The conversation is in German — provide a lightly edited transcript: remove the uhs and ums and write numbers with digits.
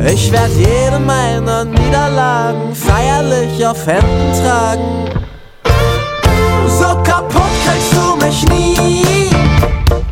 Ich werd jede meiner Niederlagen feierlich auf Händen tragen. So kaputt kriegst du mich nie.